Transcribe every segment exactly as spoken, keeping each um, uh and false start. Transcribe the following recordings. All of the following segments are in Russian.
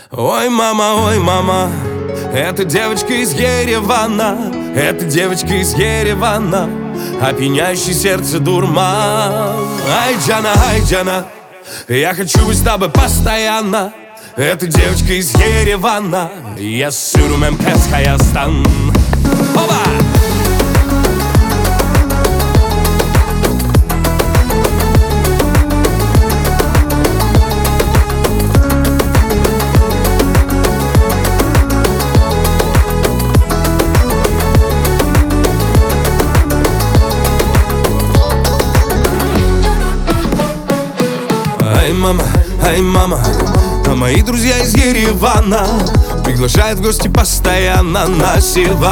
Ой, мама, ой, мама, это девочка из Еревана, это девочка из Еревана, опьяняющий сердце дурман. Ай, Джана, ай, Джана, я хочу быть с тобой постоянно. Это девочка из Еревана, я sürmem pes Hayastan. Оба! Ай, мама, ай, мама, а мои друзья из Еревана приглашают в гости постоянно на Севан.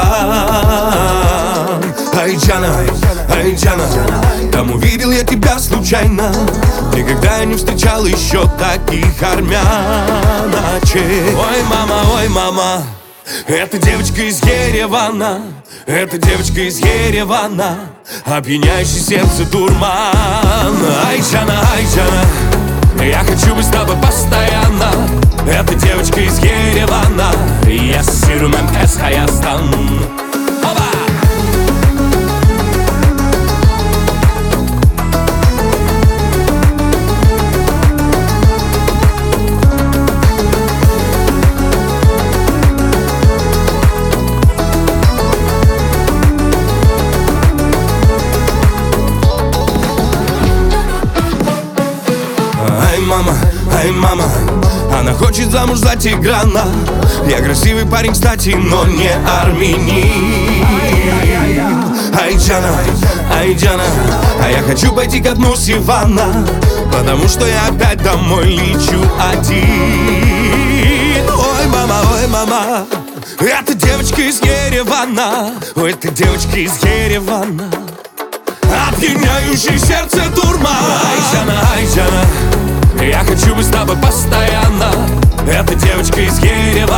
Ай, Джана, ай, Джана, там увидел я тебя случайно. Никогда я не встречал еще таких армяночек. Ой, мама, ой, мама, это девочка из Еревана, это девочка из Еревана, опьяняющий сердце дурман. Ай, Джана, ай, Джана, я хочу быть с тобой постоянно. Это девочка из Еревана, я sürmem pes Hayastan. Оба! Ай, мама, ай, мама, она хочет замуж за Тиграна. Я красивый парень, кстати, но не армянин. Ай, Джана, ай, Джана, а я хочу пойти ко дну Севана, потому что я опять домой лечу один. Ой, мама, ой, мама, это девочка из Еревана, ой, это девочка из Еревана, опьяняющий сердце дурман. Ай, Джана, ай, Джана, я хочу быть с тобой постоянно. Это девочка из Еревана.